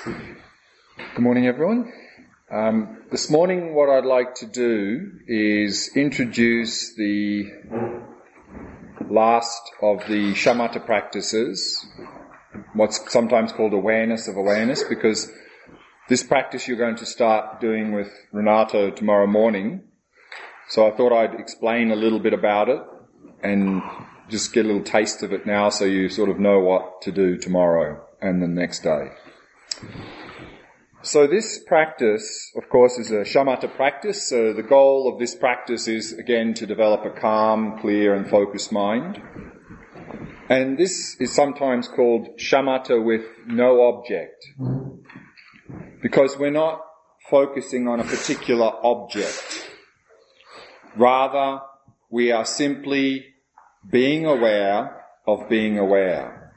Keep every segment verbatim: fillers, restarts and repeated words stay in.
Good morning, everyone. Um, this morning what I'd like to do is introduce the last of the shamatha practices, what's sometimes called awareness of awareness, because this practice you're going to start doing with Renato tomorrow morning. So I thought I'd explain a little bit about it and just get a little taste of it now so you sort of know what to do tomorrow and the next day. So this practice, of course, is a shamatha practice. So the goal of this practice is, again, to develop a calm, clear and focused mind. And this is sometimes called shamatha with no object, because we're not focusing on a particular object. Rather, we are simply being aware of being aware.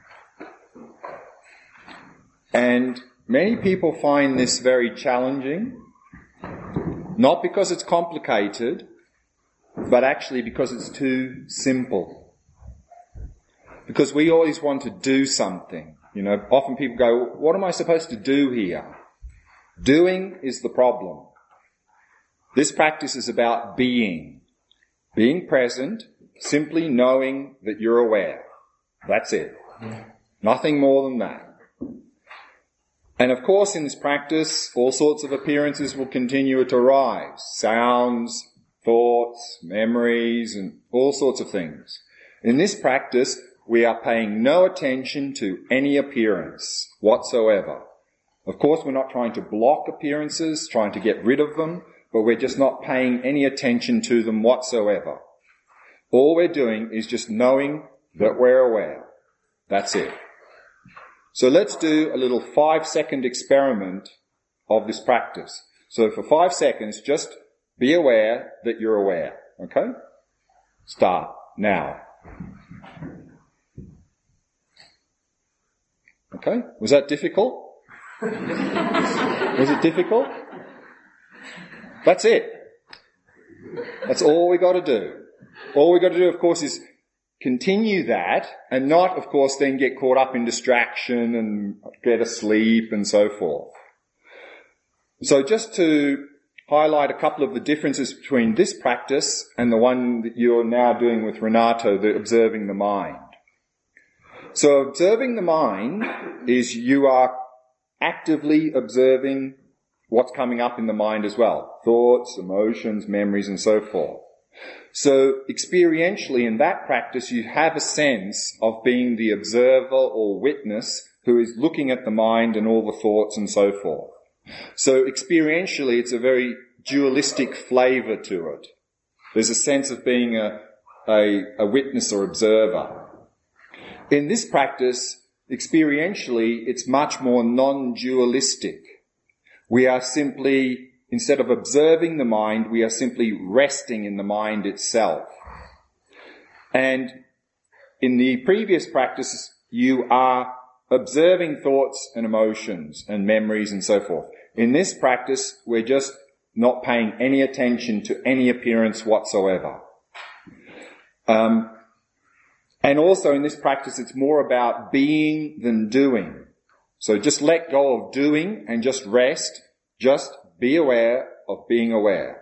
And many people find this very challenging, not because it's complicated, but actually because it's too simple. Because we always want to do something. You know, often people go, what am I supposed to do here? Doing is the problem. This practice is about being. Being present, simply knowing that you're aware. That's it. Nothing more than that. And of course, in this practice, all sorts of appearances will continue to arise. Sounds, thoughts, memories, and all sorts of things. In this practice, we are paying no attention to any appearance whatsoever. Of course, we're not trying to block appearances, trying to get rid of them, but we're just not paying any attention to them whatsoever. All we're doing is just knowing that we're aware. That's it. So let's do a little five-second experiment of this practice. So for five seconds, just be aware that you're aware. Okay? Start now. Okay? Was that difficult? Was it difficult? That's it. That's all we got to do. All we got to do, of course, is continue that and not, of course, then get caught up in distraction and get asleep and so forth. So just to highlight a couple of the differences between this practice and the one that you're now doing with Renato, the observing the mind. So observing the mind is you are actively observing what's coming up in the mind as well. Thoughts, emotions, memories and so forth. So experientially in that practice you have a sense of being the observer or witness who is looking at the mind and all the thoughts and so forth. So experientially it's a very dualistic flavour to it. There's a sense of being a, a, a witness or observer. In this practice, experientially it's much more non-dualistic. We are simply, instead of observing the mind, we are simply resting in the mind itself. And in the previous practices, you are observing thoughts and emotions and memories and so forth. In this practice, we're just not paying any attention to any appearance whatsoever. Um, and also in this practice, it's more about being than doing. So just let go of doing and just rest. Just be aware of being aware.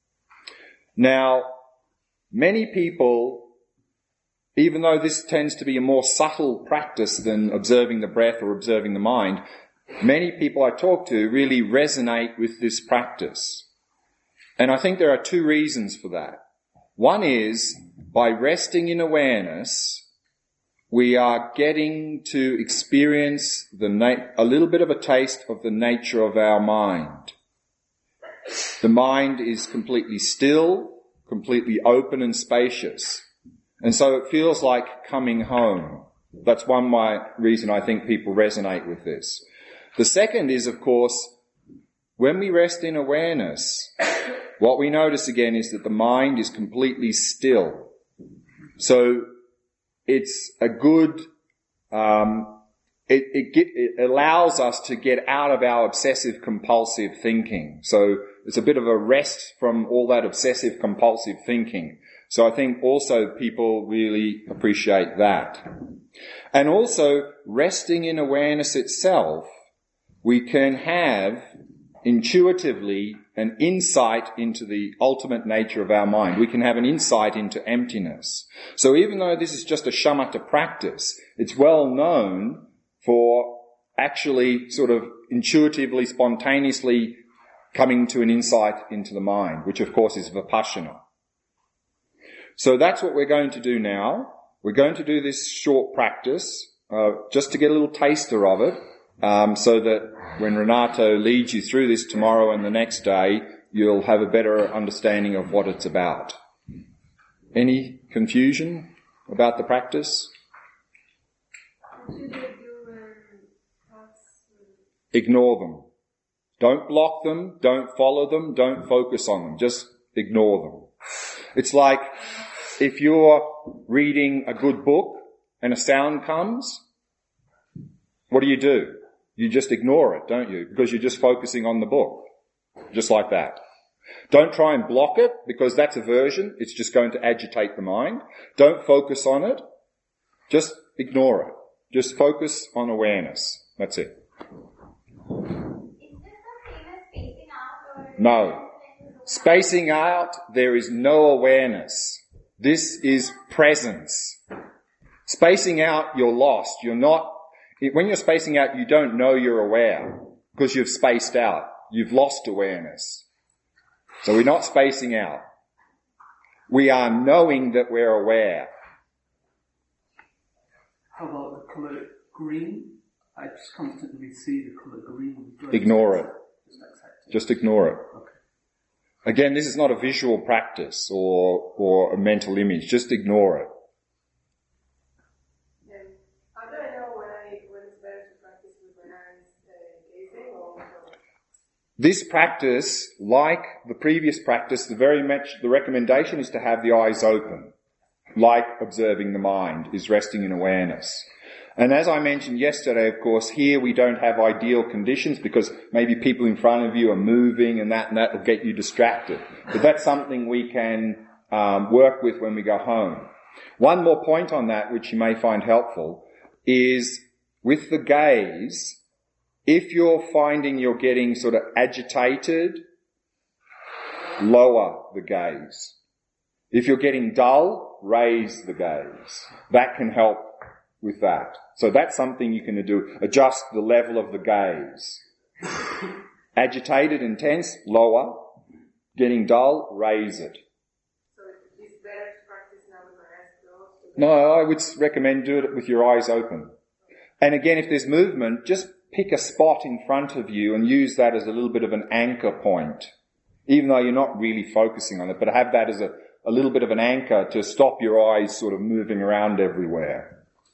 Now, many people, even though this tends to be a more subtle practice than observing the breath or observing the mind, many people I talk to really resonate with this practice. And I think there are two reasons for that. One is, by resting in awareness, we are getting to experience the na- a little bit of a taste of the nature of our mind. The mind is completely still, completely open and spacious. And so it feels like coming home. That's one my reason I think people resonate with this. The second is, of course, when we rest in awareness, what we notice again is that the mind is completely still. So it's a good, um, it, it, get, it allows us to get out of our obsessive compulsive thinking. So it's a bit of a rest from all that obsessive compulsive thinking. So I think also people really appreciate that. And also resting in awareness itself we can have intuitively an insight into the ultimate nature of our mind. We can have an insight into emptiness. So even though this is just a shamatha practice, it's well known for actually sort of intuitively, spontaneously coming to an insight into the mind, which of course is vipassana. So that's what we're going to do now. We're going to do this short practice, uh, just to get a little taster of it, um, so that when Renato leads you through this tomorrow and the next day, you'll have a better understanding of what it's about. Any confusion about the practice? Ignore them. Don't block them, don't follow them, don't focus on them. Just ignore them. It's like if you're reading a good book and a sound comes, what do you do? You just ignore it, don't you? Because you're just focusing on the book. Just like that. Don't try and block it, because that's aversion. It's just going to agitate the mind. Don't focus on it. Just ignore it. Just focus on awareness. That's it. No. Spacing out, there is no awareness. This is presence. Spacing out, you're lost. You're not, when you're spacing out, you don't know you're aware, because you've spaced out. You've lost awareness. So we're not spacing out. We are knowing that we're aware. How about the colour green? I just constantly see the colour green. Ignore it. Just accept it. Just ignore it. Okay. Again, this is not a visual practice or or a mental image. Just ignore it. Yeah. How do I know when I when it's better to practice with my eyes uh, gazing or? This practice, like the previous practice, the very much the recommendation is to have the eyes open, like observing the mind is resting in awareness. And as I mentioned yesterday, of course, here we don't have ideal conditions because maybe people in front of you are moving and that and that will get you distracted. But that's something we can um, work with when we go home. One more point on that, which you may find helpful, is with the gaze, if you're finding you're getting sort of agitated, lower the gaze. If you're getting dull, raise the gaze. That can help with that. So that's something you can do. Adjust the level of the gaze. Agitated and tense, lower. Getting dull, raise it. So it's better to practice now with my eyes closed? No, I would recommend do it with your eyes open. And again, if there's movement, just pick a spot in front of you and use that as a little bit of an anchor point. Even though you're not really focusing on it, but have that as a, a little bit of an anchor to stop your eyes sort of moving around everywhere.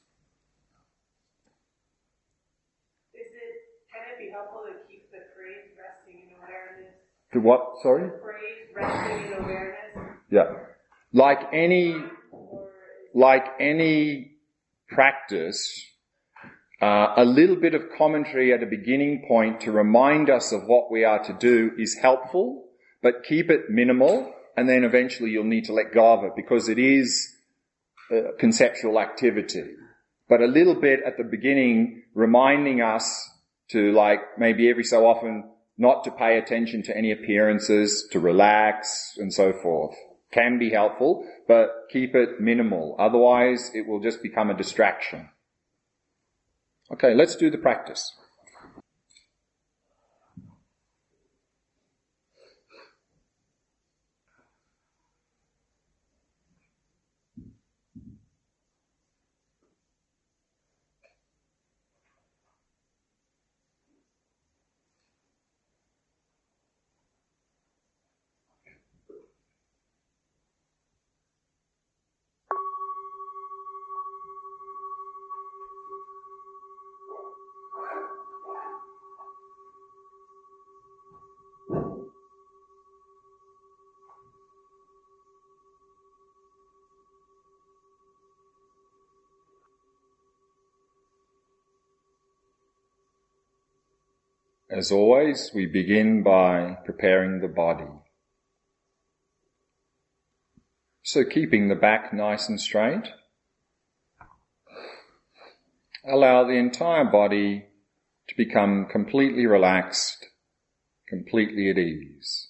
To what? Sorry? Praise, resting in awareness. Yeah. Like any, like any practice, uh, a little bit of commentary at a beginning point to remind us of what we are to do is helpful, but keep it minimal, and then eventually you'll need to let go of it because it is a conceptual activity. But a little bit at the beginning reminding us to, like, maybe every so often not to pay attention to any appearances, to relax and so forth. Can be helpful, but keep it minimal. Otherwise, it will just become a distraction. Okay, let's do the practice. As always, we begin by preparing the body. So keeping the back nice and straight. Allow the entire body to become completely relaxed, completely at ease.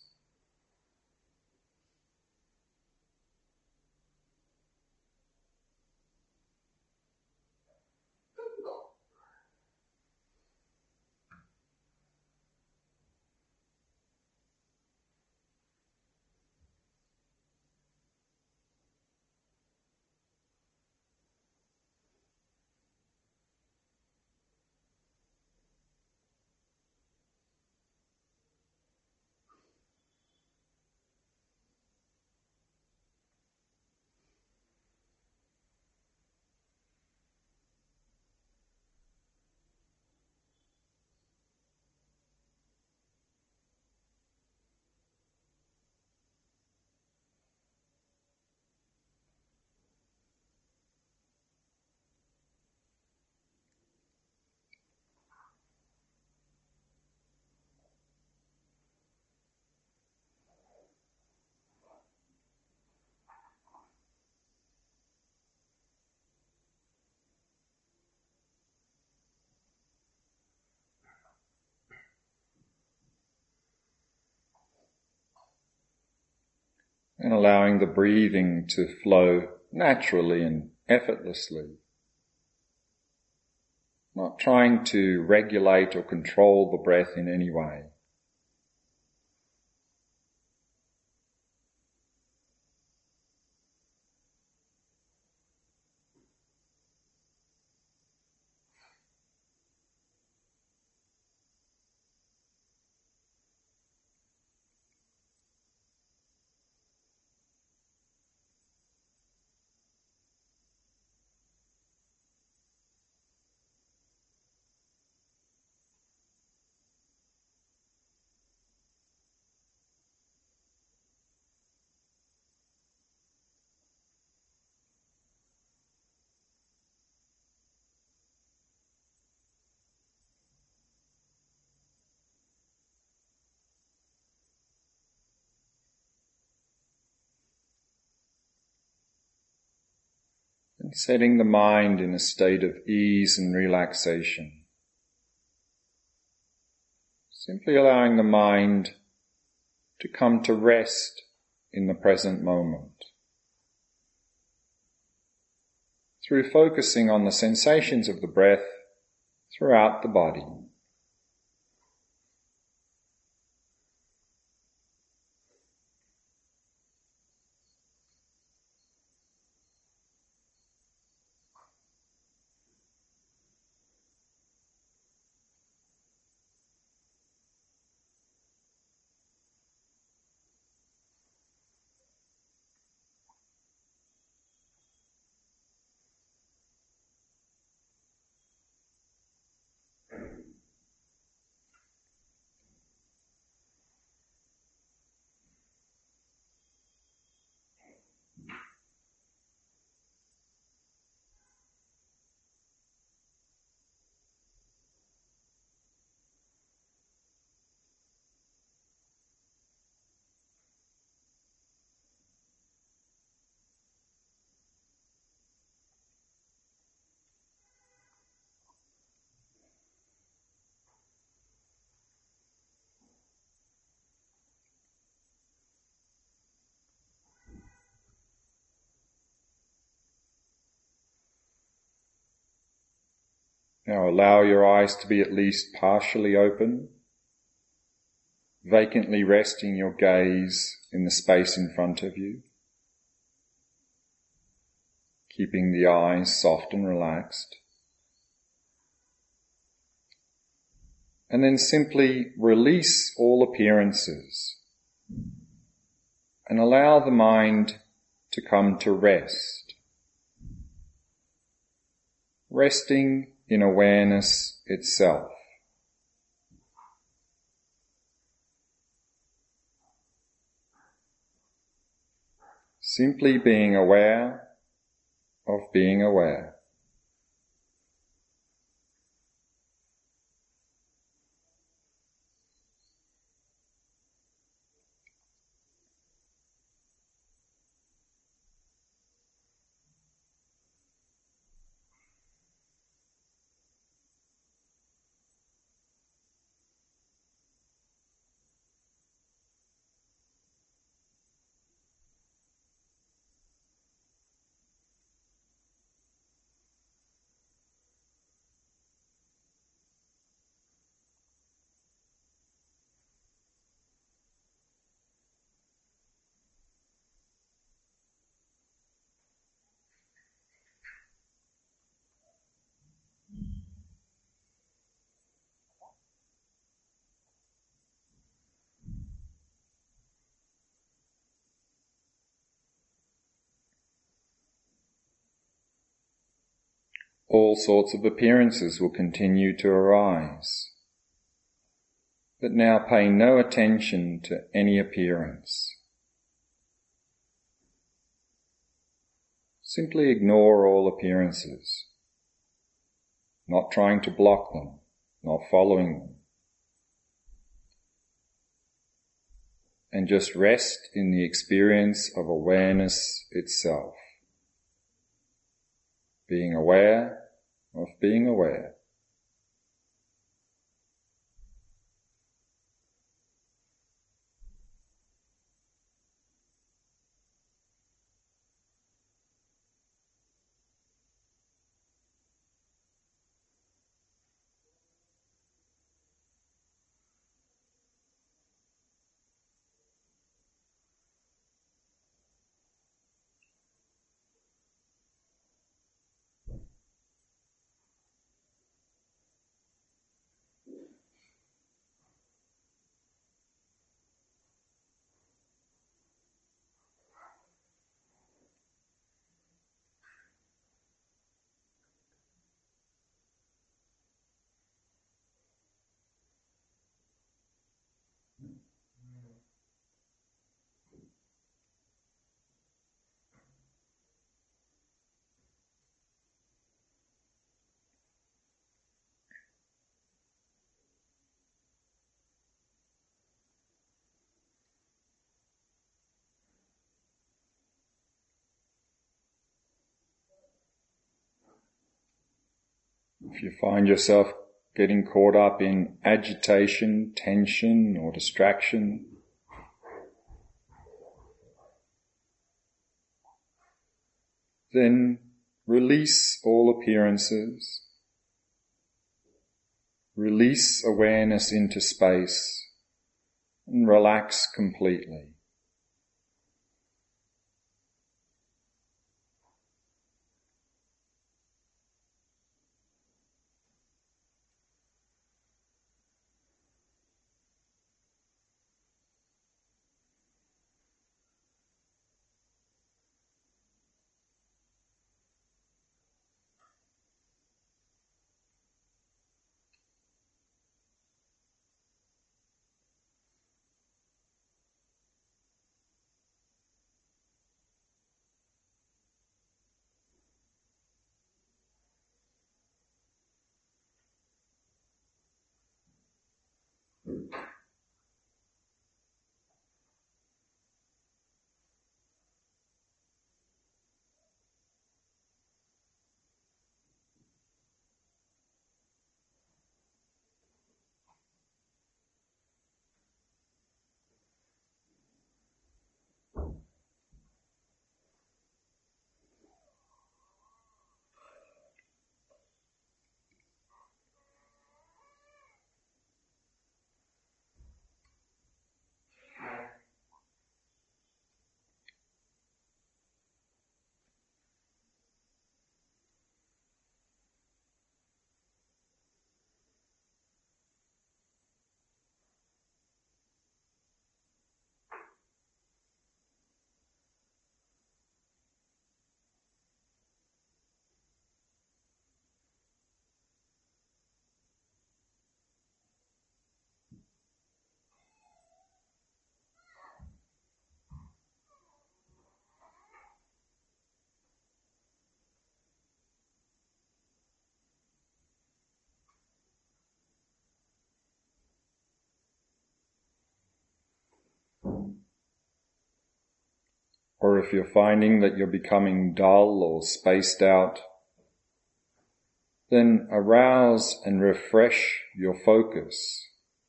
And allowing the breathing to flow naturally and effortlessly. Not trying to regulate or control the breath in any way. And setting the mind in a state of ease and relaxation. Simply allowing the mind to come to rest in the present moment. Through focusing on the sensations of the breath throughout the body. Now allow your eyes to be at least partially open, vacantly resting your gaze in the space in front of you, keeping the eyes soft and relaxed. And then simply release all appearances and allow the mind to come to rest. Resting in awareness itself. Simply being aware of being aware. all sorts of appearances will continue to arise. But now pay no attention to any appearance. Simply ignore all appearances, not trying to block them, not following them. And just rest in the experience of awareness itself. Being aware of being aware. If you find yourself getting caught up in agitation, tension, or distraction, then release all appearances, release awareness into space, and relax completely. Or if you're finding that you're becoming dull or spaced out, then arouse and refresh your focus,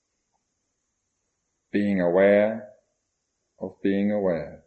being aware of being aware.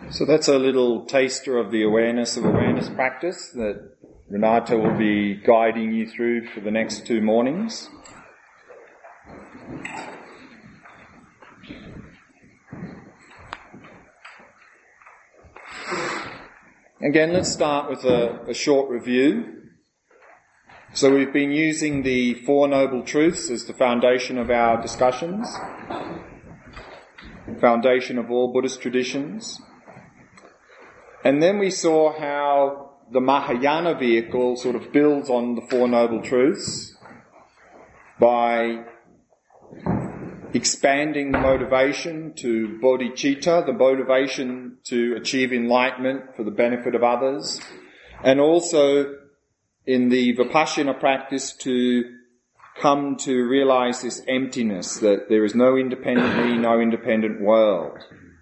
So that's a little taster of the awareness of awareness practice that Renata will be guiding you through for the next two mornings. Again, let's start with a, a short review. So we've been using the Four Noble Truths as the foundation of our discussions, foundation of all Buddhist traditions. And then we saw how the Mahayana vehicle sort of builds on the Four Noble Truths by expanding the motivation to bodhicitta, the motivation to achieve enlightenment for the benefit of others, and also in the Vipassana practice to come to realize this emptiness, that there is no independent me, no independent world.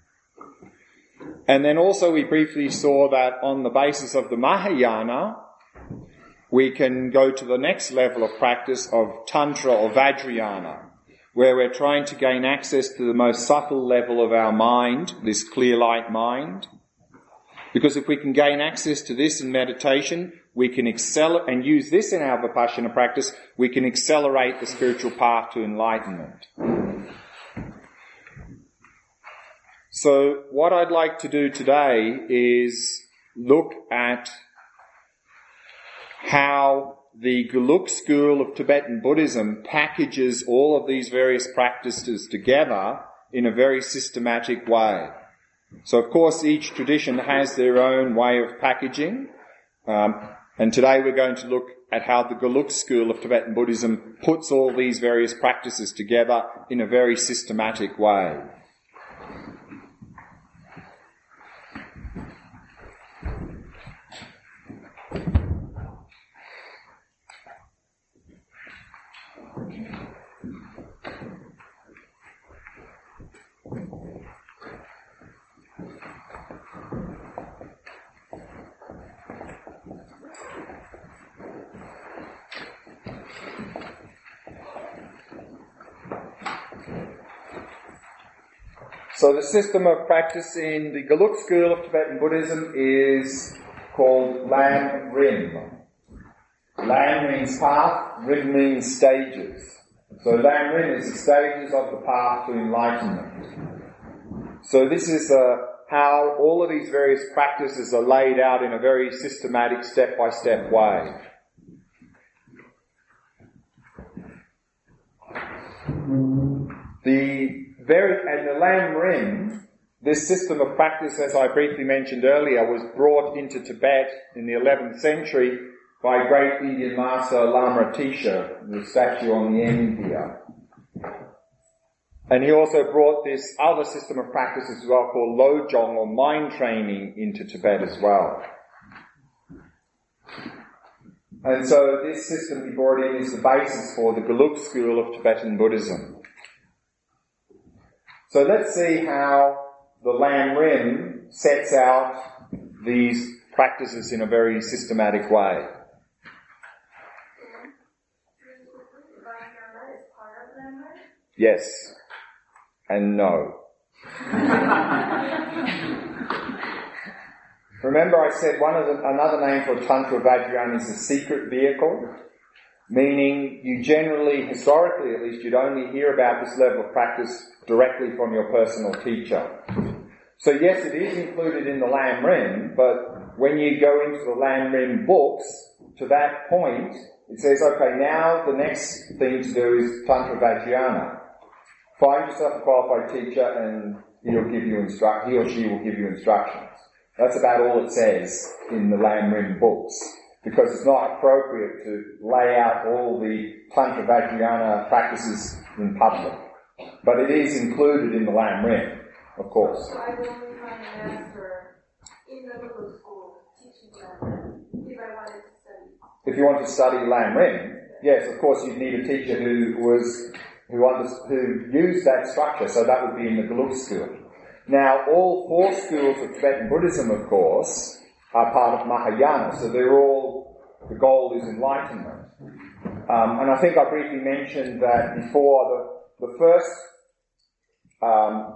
And then also we briefly saw that on the basis of the Mahayana, we can go to the next level of practice of Tantra or Vajrayana, where we're trying to gain access to the most subtle level of our mind, this clear light mind. Because if we can gain access to this in meditation, we can excel and use this in our Vipassana practice, we can accelerate the spiritual path to enlightenment. So what I'd like to do today is look at how the Geluk school of Tibetan Buddhism packages all of these various practices together in a very systematic way. So of course each tradition has their own way of packaging, um, and today we're going to look at how the Geluk school of Tibetan Buddhism puts all these various practices together in a very systematic way. So the system of practice in the Geluk school of Tibetan Buddhism is called Lam Rim. Lam means path, Rim means stages. So Lam Rim is the stages of the path to enlightenment. So this is uh, how all of these various practices are laid out in a very systematic step-by-step way. The Very, and the Lam Rim, this system of practice, as I briefly mentioned earlier, was brought into Tibet in the eleventh century by great Indian master Lama Atisha, the statue on the end here. And he also brought this other system of practice as well called Lojong, or mind training, into Tibet as well. And so this system he brought in is the basis for the Geluk school of Tibetan Buddhism. So let's see how the Lam Rim sets out these practices in a very systematic way. Yes and no. Remember I said one of the, another name for Tantra Vajrayana is a secret vehicle, meaning you generally, historically at least, you'd only hear about this level of practice directly from your personal teacher. So yes, it is included in the Lam Rim, but when you go into the Lam Rim books, to that point, it says, okay, now the next thing to do is Tantra Vajrayana. Find yourself a qualified teacher and he'll give you instruct, he or she will give you instructions. That's about all it says in the Lam Rim books, because it's not appropriate to lay out all the Tantra Vajrayana practices in public. But it is included in the Lam Rim, of course. So I will find a master in the local school teaching Lam Rim if I wanted to study. If you want to study Lam Rim, yes, of course you'd need a teacher who was who under, who used that structure, so that would be in the Geluk school. Now, all four schools of Tibetan Buddhism, of course, are part of Mahayana, so they're all, the goal is enlightenment. Um, and I think I briefly mentioned that before, the, the first um,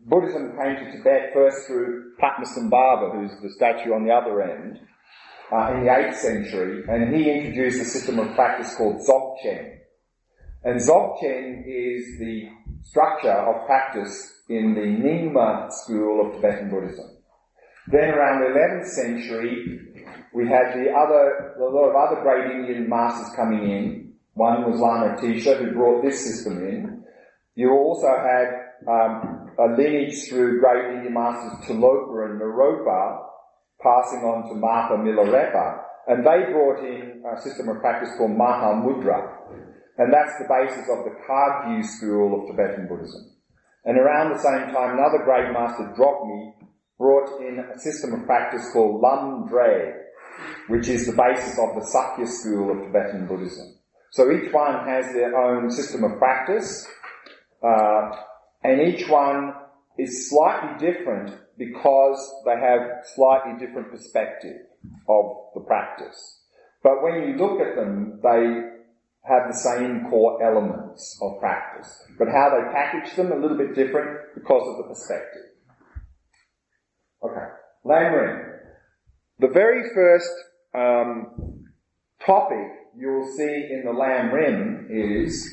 Buddhism came to Tibet first through Padmasambhava, who's the statue on the other end, uh, in the eighth century, and he introduced a system of practice called Dzogchen. And Dzogchen is the structure of practice in the Nyingma school of Tibetan Buddhism. Then around the eleventh century, we had the other, a lot of other great Indian masters coming in. One was Lama Atisha, who brought this system in. You also had um, a lineage through great Indian masters Tilopa and Naropa, passing on to Marpa Milarepa, and they brought in a system of practice called Mahamudra, and that's the basis of the Kagyu school of Tibetan Buddhism. And around the same time, another great master, Drogmi, brought in a system of practice called Lam Dre, which is the basis of the Sakya school of Tibetan Buddhism. So each one has their own system of practice, uh, and each one is slightly different because they have slightly different perspective of the practice. But when you look at them, they have the same core elements of practice. But how they package them, a little bit different because of the perspective. Okay, Lamrim. The very first um, topic you'll see in the Lamrim is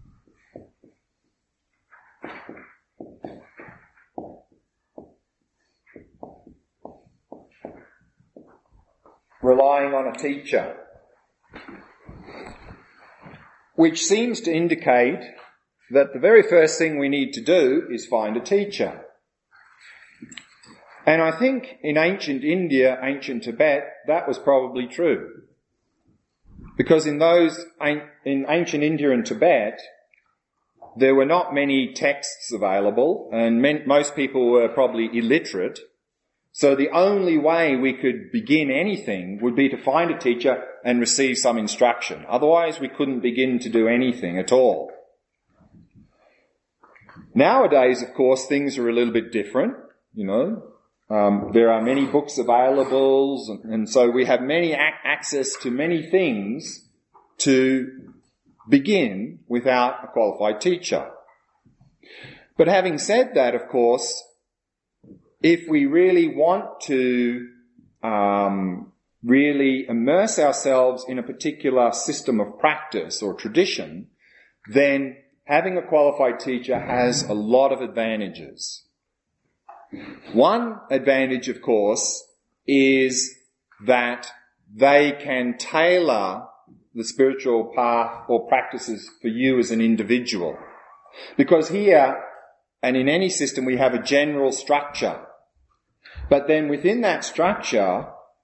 relying on a teacher, which seems to indicate that the very first thing we need to do is find a teacher. And I think in ancient India, ancient Tibet, that was probably true. Because in those, in ancient India and Tibet, there were not many texts available, and most people were probably illiterate. So the only way we could begin anything would be to find a teacher and receive some instruction. Otherwise, we couldn't begin to do anything at all. Nowadays, of course, things are a little bit different, you know. Um, there are many books available, and, and so we have many ac- access to many things to begin without a qualified teacher. But having said that, of course, if we really want to um, really immerse ourselves in a particular system of practice or tradition, then having a qualified teacher has a lot of advantages. One advantage, of course, is that they can tailor the spiritual path or practices for you as an individual. Because here, and in any system, we have a general structure. But then within that structure,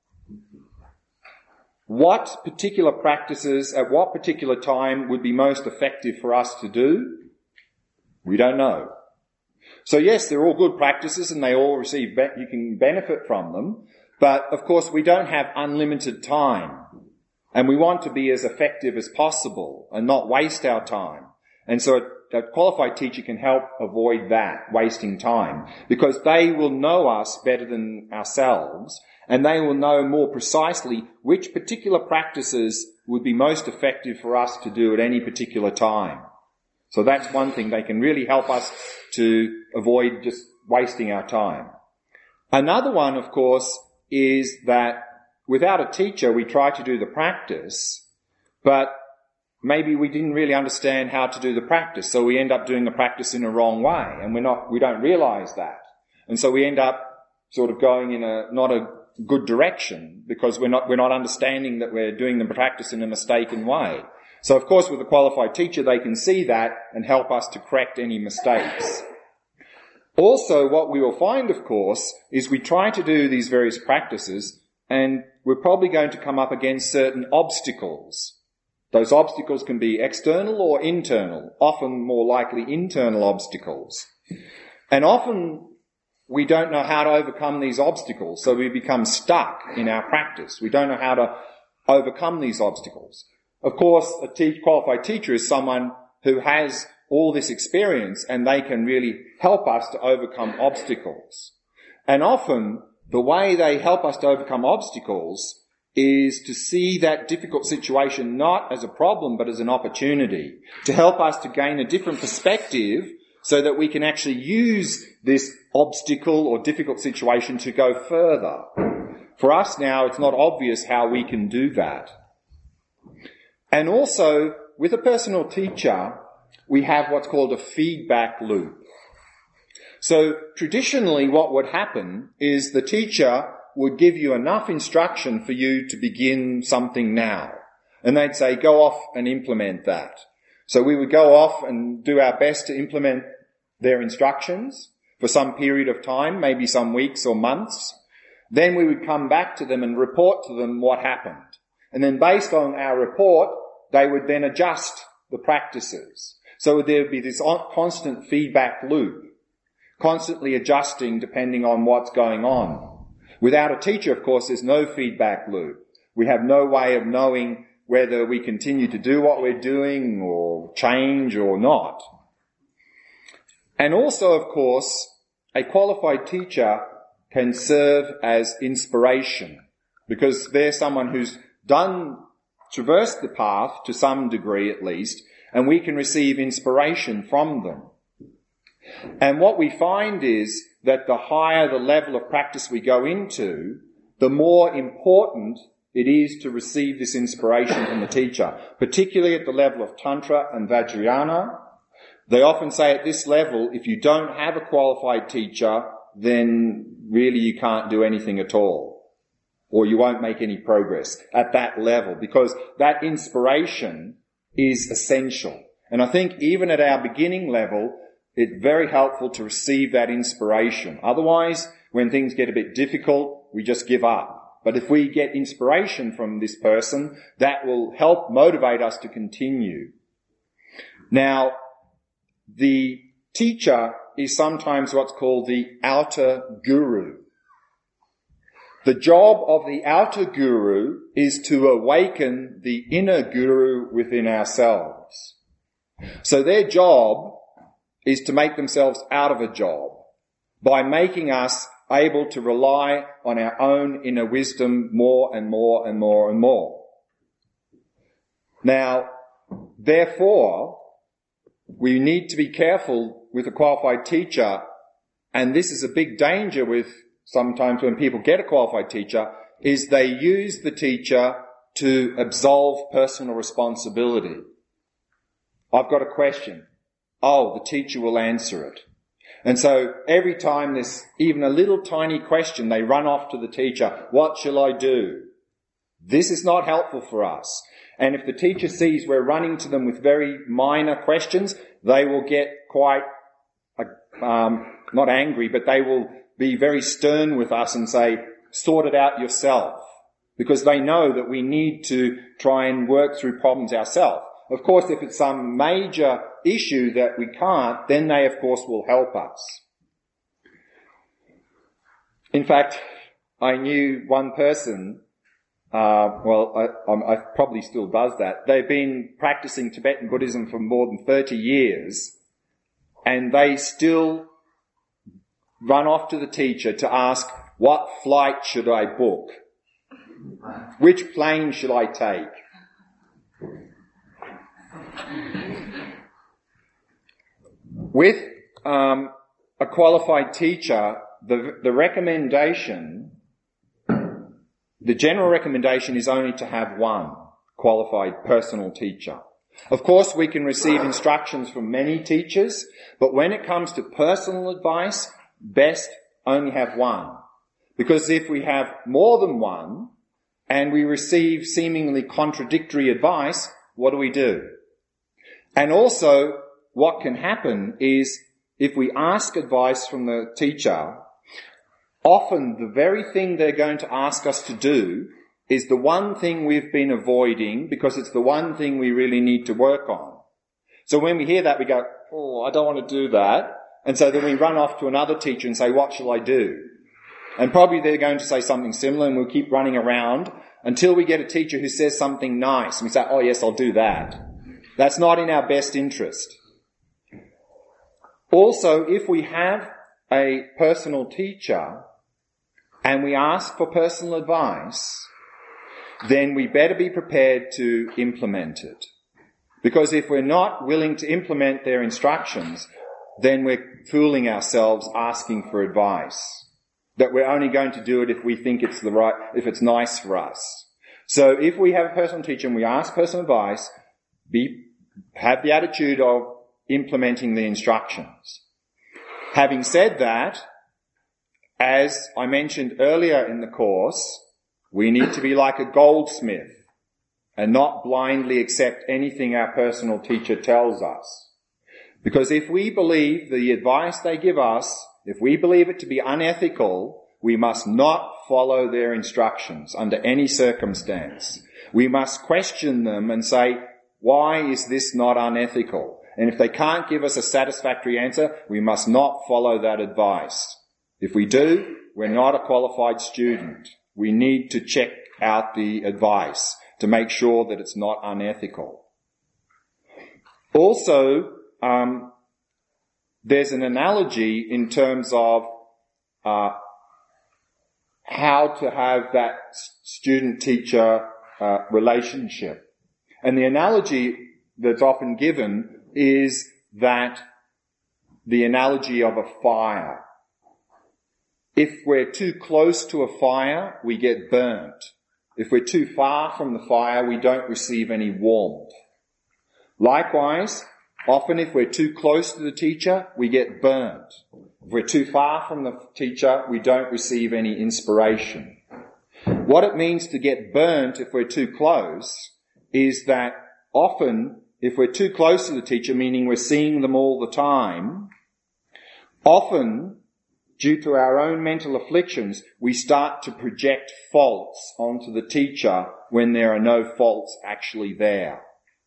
what particular practices at what particular time would be most effective for us to do? We don't know. So yes, they're all good practices and they all receive, be- you can benefit from them. But of course we don't have unlimited time. And we want to be as effective as possible and not waste our time. And so a, a qualified teacher can help avoid that, wasting time. Because they will know us better than ourselves and they will know more precisely which particular practices would be most effective for us to do at any particular time. So that's one thing. They can really help us to avoid just wasting our time. Another one, of course, is that without a teacher, we try to do the practice, but maybe we didn't really understand how to do the practice, so we end up doing the practice in a wrong way, and we're not, we don't realize that. And so we end up sort of going in a, not a good direction, because we're not, we're not understanding that we're doing the practice in a mistaken way. So of course with a qualified teacher they can see that and help us to correct any mistakes. Also what we will find, of course, is we try to do these various practices and we're probably going to come up against certain obstacles. Those obstacles can be external or internal, often more likely internal obstacles. And often we don't know how to overcome these obstacles, so we become stuck in our practice. We don't know how to overcome these obstacles. Of course, a te- qualified teacher is someone who has all this experience and they can really help us to overcome obstacles. And often, the way they help us to overcome obstacles is to see that difficult situation not as a problem but as an opportunity to help us to gain a different perspective so that we can actually use this obstacle or difficult situation to go further. For us now, it's not obvious how we can do that. And also, with a personal teacher, we have what's called a feedback loop. So traditionally what would happen is the teacher would give you enough instruction for you to begin something now. And they'd say, go off and implement that. So we would go off and do our best to implement their instructions for some period of time, maybe some weeks or months. Then we would come back to them and report to them what happened. And then based on our report, they would then adjust the practices. So there would be this constant feedback loop, constantly adjusting depending on what's going on. Without a teacher, of course, there's no feedback loop. We have no way of knowing whether we continue to do what we're doing or change or not. And also, of course, a qualified teacher can serve as inspiration because they're someone who's done, traversed the path to some degree at least, and we can receive inspiration from them. And what we find is that the higher the level of practice we go into, the more important it is to receive this inspiration from the teacher, particularly at the level of Tantra and Vajrayana. They often say at this level, if you don't have a qualified teacher, then really you can't do anything at all, or you won't make any progress at that level, because that inspiration is essential. And I think even at our beginning level, it's very helpful to receive that inspiration. Otherwise, when things get a bit difficult, we just give up. But if we get inspiration from this person, that will help motivate us to continue. Now, the teacher is sometimes what's called the outer guru. The job of the outer guru is to awaken the inner guru within ourselves. So their job is to make themselves out of a job by making us able to rely on our own inner wisdom more and more and more and more. Now, therefore, we need to be careful with a qualified teacher, and this is a big danger with sometimes when people get a qualified teacher, is they use the teacher to absolve personal responsibility. I've got a question. Oh, the teacher will answer it. And so every time there's even a little tiny question, they run off to the teacher. What shall I do? This is not helpful for us. And if the teacher sees we're running to them with very minor questions, they will get quite, um, not angry, but they will be very stern with us and say, sort it out yourself. Because they know that we need to try and work through problems ourselves. Of course, if it's some major issue that we can't, then they, of course, will help us. In fact, I knew one person, uh, well, I, I probably still does that. They've been practicing Tibetan Buddhism for more than thirty years, and they still run off to the teacher to ask, what flight should I book? Which plane should I take? With um, a qualified teacher, the, the recommendation, the general recommendation is only to have one qualified personal teacher. Of course, we can receive instructions from many teachers, but when it comes to personal advice, best only have one. Because if we have more than one and we receive seemingly contradictory advice, what do we do? And also, what can happen is if we ask advice from the teacher, often the very thing they're going to ask us to do is the one thing we've been avoiding because it's the one thing we really need to work on. So when we hear that, we go, oh, I don't want to do that. And so then we run off to another teacher and say, what shall I do? And probably they're going to say something similar, and we'll keep running around until we get a teacher who says something nice. And we say, oh yes, I'll do that. That's not in our best interest. Also, if we have a personal teacher and we ask for personal advice, then we better be prepared to implement it. Because if we're not willing to implement their instructions, then we're fooling ourselves asking for advice. That we're only going to do it if we think it's the right, if it's nice for us. So if we have a personal teacher and we ask personal advice, be, have the attitude of implementing the instructions. Having said that, as I mentioned earlier in the course, we need to be like a goldsmith and not blindly accept anything our personal teacher tells us. Because if we believe the advice they give us, if we believe it to be unethical, we must not follow their instructions under any circumstance. We must question them and say, why is this not unethical? And if they can't give us a satisfactory answer, we must not follow that advice. If we do, we're not a qualified student. We need to check out the advice to make sure that it's not unethical. Also, um, there's an analogy in terms of uh, how to have that student-teacher uh, relationship. And the analogy that's often given is that the analogy of a fire. If we're too close to a fire, we get burnt. If we're too far from the fire, we don't receive any warmth. Likewise, often if we're too close to the teacher, we get burnt. If we're too far from the teacher, we don't receive any inspiration. What it means to get burnt if we're too close is that often, if we're too close to the teacher, meaning we're seeing them all the time, often, due to our own mental afflictions, we start to project faults onto the teacher when there are no faults actually there.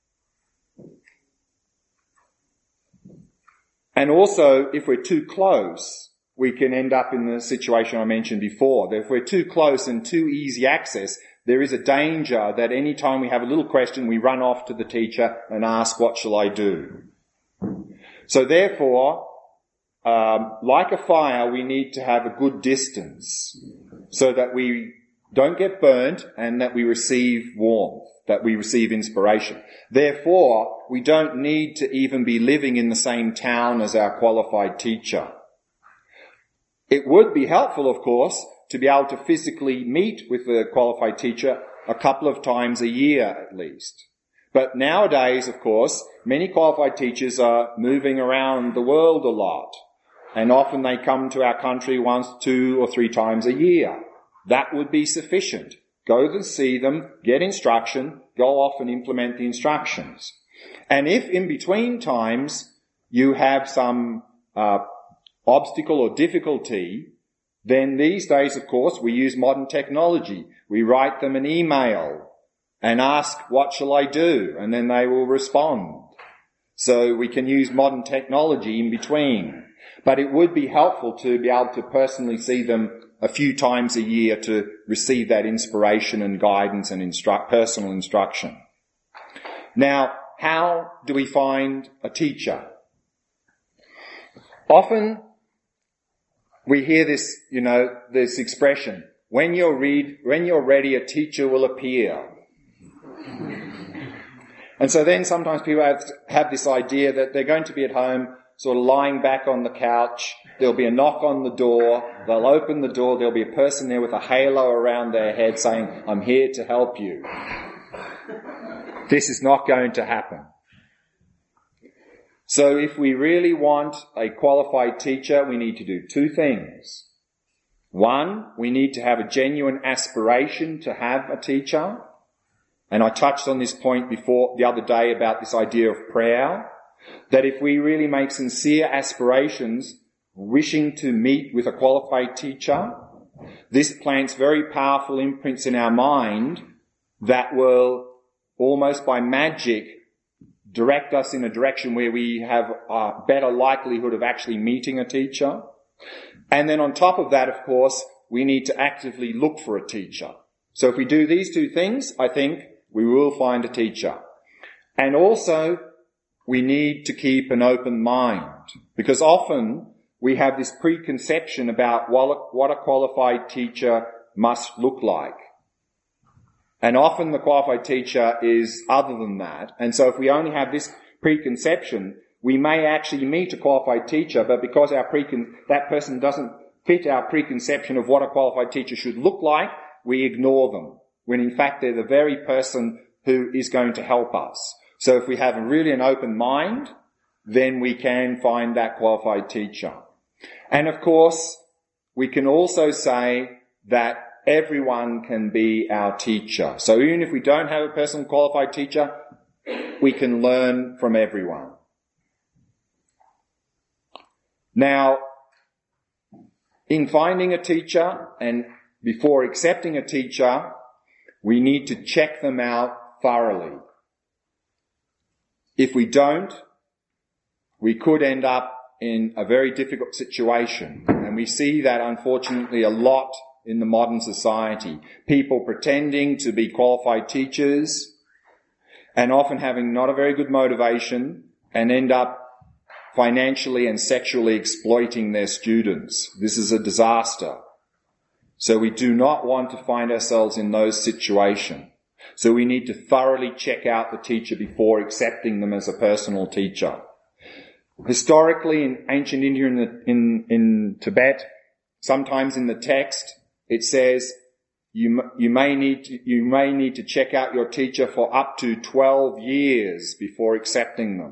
And also, if we're too close, we can end up in the situation I mentioned before, that if we're too close and too easy access, there is a danger that any time we have a little question, we run off to the teacher and ask, what shall I do? So therefore, um, like a fire, we need to have a good distance so that we don't get burnt and that we receive warmth, that we receive inspiration. Therefore, we don't need to even be living in the same town as our qualified teacher. It would be helpful, of course, to be able to physically meet with the qualified teacher a couple of times a year at least. But nowadays, of course, many qualified teachers are moving around the world a lot, and often they come to our country once, two or three times a year. That would be sufficient. Go and see them, get instruction, go off and implement the instructions. And if in between times you have some uh, obstacle or difficulty, then these days, of course, we use modern technology. We write them an email and ask, what shall I do? And then they will respond. So we can use modern technology in between. But it would be helpful to be able to personally see them a few times a year to receive that inspiration and guidance and instruct, personal instruction. Now, how do we find a teacher? Often we hear this, you know, this expression, when you're read, when you're ready, a teacher will appear. And so then sometimes people have, have this idea that they're going to be at home, sort of lying back on the couch. There'll be a knock on the door. They'll open the door. There'll be a person there with a halo around their head saying, I'm here to help you. This is not going to happen. So if we really want a qualified teacher, we need to do two things. One, we need to have a genuine aspiration to have a teacher. And I touched on this point before the other day about this idea of prayer. That if we really make sincere aspirations, wishing to meet with a qualified teacher, this plants very powerful imprints in our mind that will almost by magic direct us in a direction where we have a better likelihood of actually meeting a teacher. And then on top of that, of course, we need to actively look for a teacher. So if we do these two things, I think we will find a teacher. And also, we need to keep an open mind, because often we have this preconception about what a qualified teacher must look like. And often the qualified teacher is other than that. And so if we only have this preconception, we may actually meet a qualified teacher, but because our precon- that person doesn't fit our preconception of what a qualified teacher should look like, we ignore them, when in fact they're the very person who is going to help us. So if we have really an open mind, then we can find that qualified teacher. And of course, we can also say that everyone can be our teacher. So even if we don't have a personal qualified teacher, we can learn from everyone. Now, in finding a teacher and before accepting a teacher, we need to check them out thoroughly. If we don't, we could end up in a very difficult situation. And we see that unfortunately a lot in the modern society. People pretending to be qualified teachers and often having not a very good motivation and end up financially and sexually exploiting their students. This is a disaster. So we do not want to find ourselves in those situations. So we need to thoroughly check out the teacher before accepting them as a personal teacher. Historically, in ancient India and in, in, in Tibet, sometimes in the text, it says you, you may need to, you may need to check out your teacher for up to twelve years before accepting them.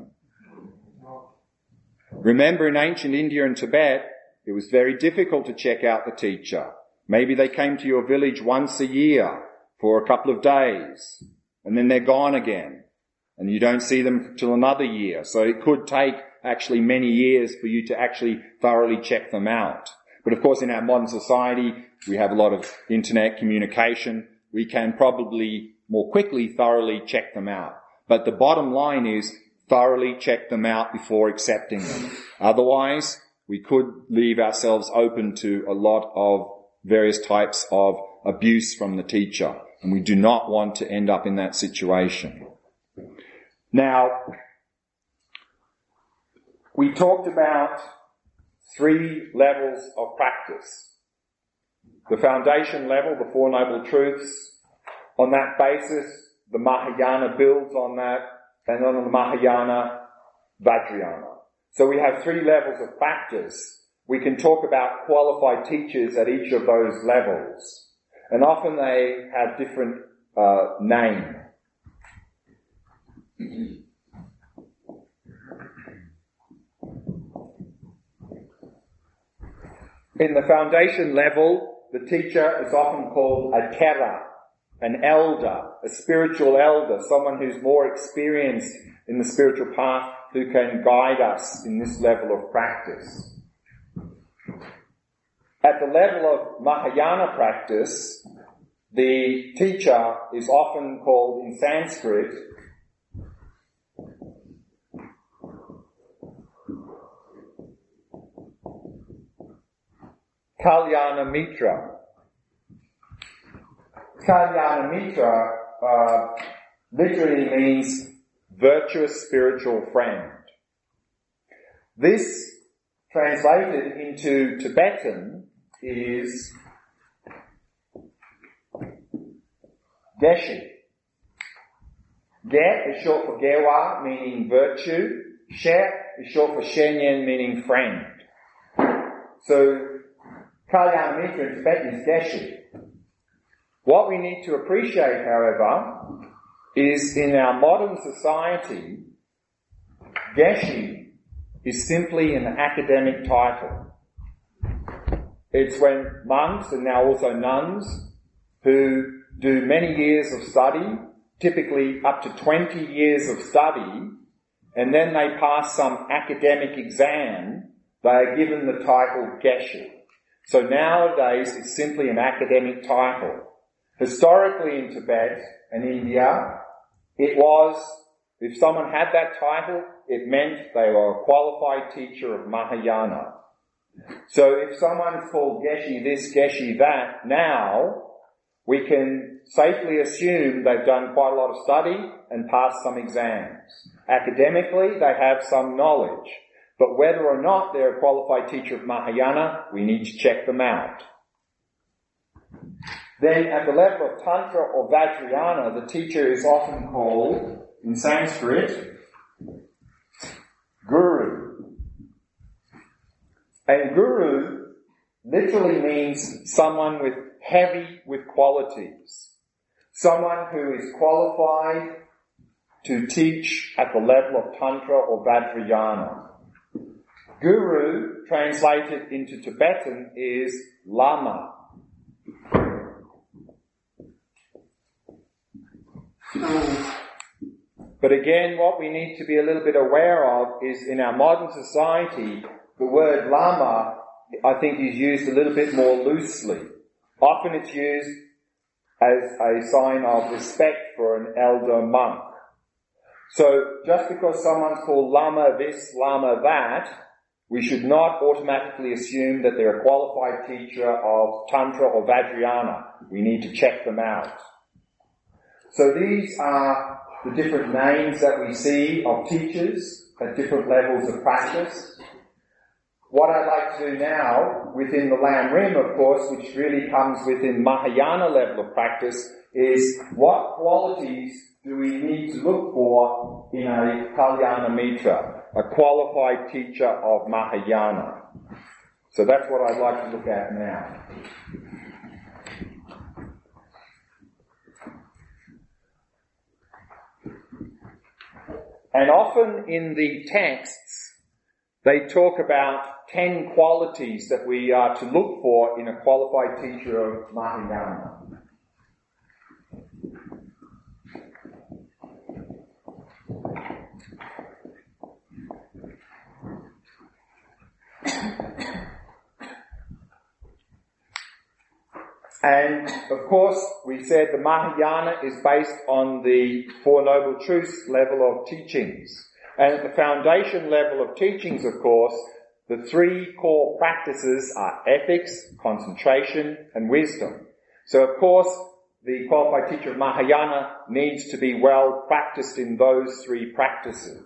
Remember, in ancient India and Tibet, it was very difficult to check out the teacher. Maybe they came to your village once a year for a couple of days, and then they're gone again, and you don't see them till another year. So it could take actually many years for you to actually thoroughly check them out. But of course, in our modern society, we have a lot of internet communication. We can probably more quickly thoroughly check them out. But the bottom line is thoroughly check them out before accepting them. Otherwise, we could leave ourselves open to a lot of various types of abuse from the teacher. And we do not want to end up in that situation. Now, we talked about three levels of practice. The foundation level, the Four Noble Truths. On that basis, the Mahayana builds on that, and on the Mahayana, Vajrayana. So we have three levels of practice. We can talk about qualified teachers at each of those levels. And often they have different uh, names. In the foundation level, the teacher is often called a Thera, an elder, a spiritual elder, someone who's more experienced in the spiritual path who can guide us in this level of practice. At the level of Mahayana practice, the teacher is often called in Sanskrit Kalyana Mitra. Kalyana Mitra uh, literally means virtuous spiritual friend. This, translated into Tibetan, is Geshe. Ge is short for Gewa, meaning virtue. She is short for Shenyen, meaning friend. So, Kalyana Mitra in Tibetan is Geshe. What we need to appreciate, however, is in our modern society, Geshe is simply an academic title. It's when monks and now also nuns who do many years of study, typically up to twenty years of study, and then they pass some academic exam, they are given the title Geshe. So nowadays it's simply an academic title. Historically in Tibet and India, it was, if someone had that title, it meant they were a qualified teacher of Mahayana. So if someone's called Geshe this, Geshe that, now we can safely assume they've done quite a lot of study and passed some exams. Academically, they have some knowledge. But whether or not they're a qualified teacher of Mahayana, we need to check them out. Then at the level of Tantra or Vajrayana, the teacher is often called, in Sanskrit, guru. And guru literally means someone with heavy with qualities. Someone who is qualified to teach at the level of Tantra or Vajrayana. Guru, translated into Tibetan, is Lama. But again, what we need to be a little bit aware of is in our modern society, the word Lama, I think, is used a little bit more loosely. Often it's used as a sign of respect for an elder monk. So just because someone's called Lama this, Lama that, we should not automatically assume that they're a qualified teacher of Tantra or Vajrayana. We need to check them out. So these are the different names that we see of teachers at different levels of practice. What I'd like to do now, within the Lam Rim, of course, which really comes within Mahayana level of practice, is what qualities do we need to look for in a Kalyana Mitra, a qualified teacher of Mahayana. So that's what I'd like to look at now. And often in the texts, they talk about ten qualities that we are to look for in a qualified teacher of Mahayana. And, of course, we said the Mahayana is based on the Four Noble Truths level of teachings. And at the foundation level of teachings, of course, the three core practices are ethics, concentration, and wisdom. So, of course, the qualified teacher of Mahayana needs to be well practiced in those three practices.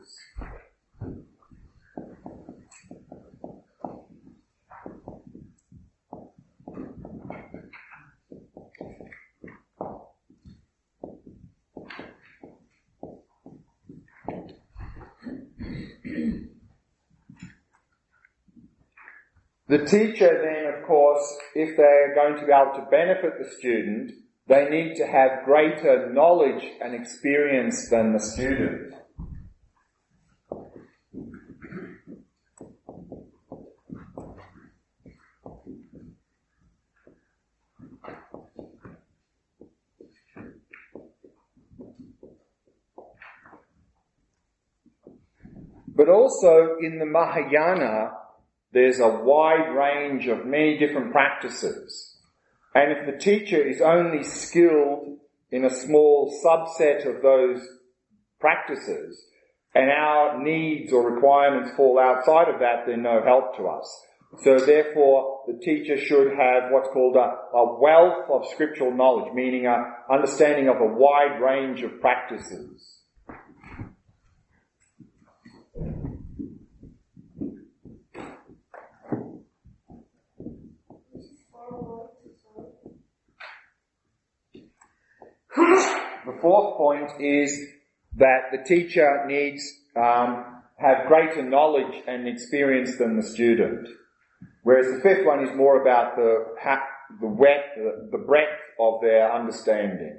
The teacher then, of course, if they're going to be able to benefit the student, they need to have greater knowledge and experience than the student. But also in the Mahayana, there's a wide range of many different practices. And if the teacher is only skilled in a small subset of those practices, and our needs or requirements fall outside of that, they're no help to us. So therefore, the teacher should have what's called a, a wealth of scriptural knowledge, meaning an understanding of a wide range of practices. The fourth point is that the teacher needs um, have greater knowledge and experience than the student, whereas the fifth one is more about the the, wet, the, the breadth of their understanding.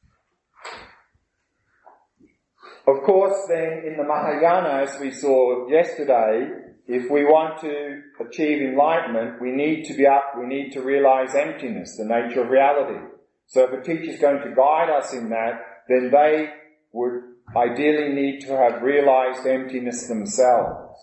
Of course, then in the Mahayana, as we saw yesterday, if we want to achieve enlightenment, we need to be up, we need to realize emptiness, the nature of reality. So if a teacher is going to guide us in that, then they would ideally need to have realized emptiness themselves.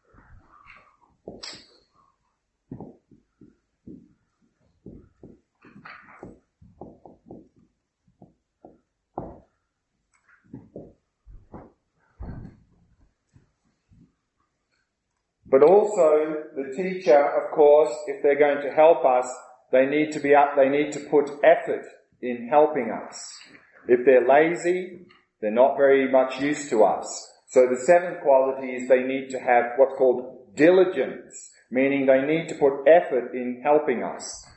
But also, the teacher, of course, if they're going to help us, they need to be up, they need to put effort in helping us. If they're lazy, they're not very much use to us. So the seventh quality is they need to have what's called diligence, meaning they need to put effort in helping us.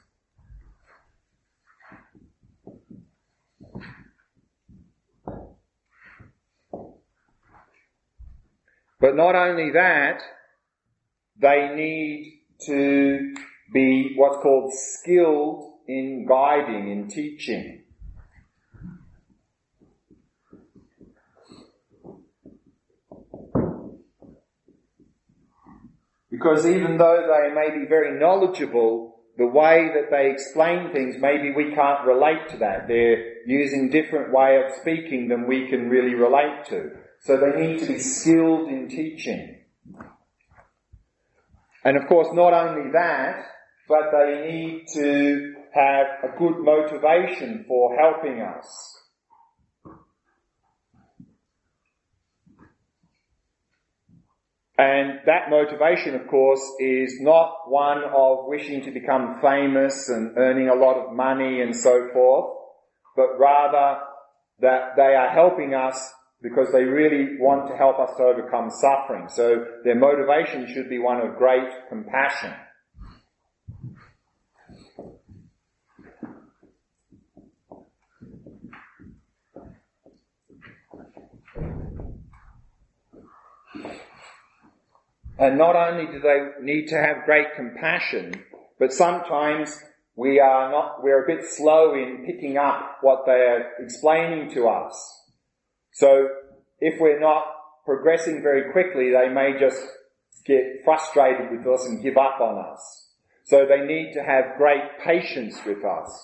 But not only that, they need to be what's called skilled in guiding, in teaching. Because even though they may be very knowledgeable, the way that they explain things, maybe we can't relate to that. They're using different way of speaking than we can really relate to. So they need to be skilled in teaching. And of course, not only that, but they need to have a good motivation for helping us. And that motivation, of course, is not one of wishing to become famous and earning a lot of money and so forth, but rather that they are helping us because they really want to help us to overcome suffering. So their motivation should be one of great compassion. And not only do they need to have great compassion, but sometimes we are not, we're a bit slow in picking up what they are explaining to us. So if we're not progressing very quickly, they may just get frustrated with us and give up on us. So they need to have great patience with us.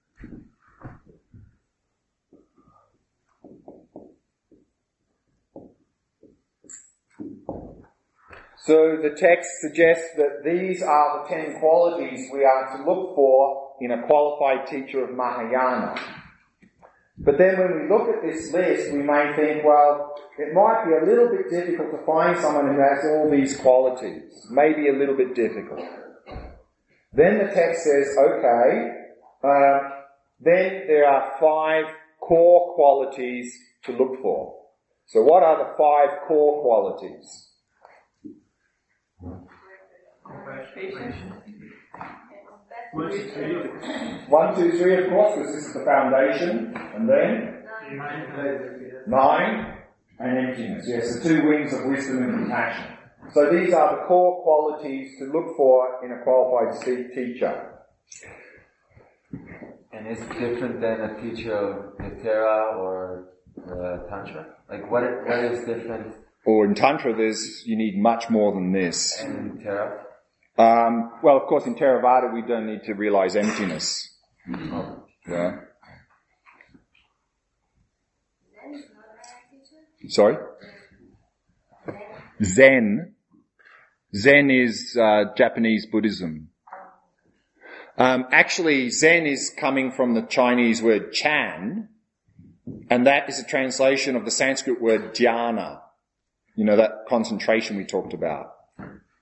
So the text suggests that these are the ten qualities we are to look for in a qualified teacher of Mahayana. But then when we look at this list, we may think, well, it might be a little bit difficult to find someone who has all these qualities. Maybe a little bit difficult. Then the text says, okay, uh, then there are five core qualities to look for. So what are the five core qualities? One, two, three, of course, because this is the foundation. And then? Nine. And emptiness. Yes, the two wings of wisdom and compassion. So these are the core qualities to look for in a qualified teacher. And is it different than a teacher of Nitara or uh, Tantra? Like, what what is different? Or in Tantra, there's you need much more than this. And in Thera? Um, well, of course, in Theravada, we don't need to realize emptiness. Oh. Yeah. Sorry? Zen. Zen is uh, Japanese Buddhism. Um, actually, Zen is coming from the Chinese word Chan, and that is a translation of the Sanskrit word dhyana. You know, that concentration we talked about. Oh,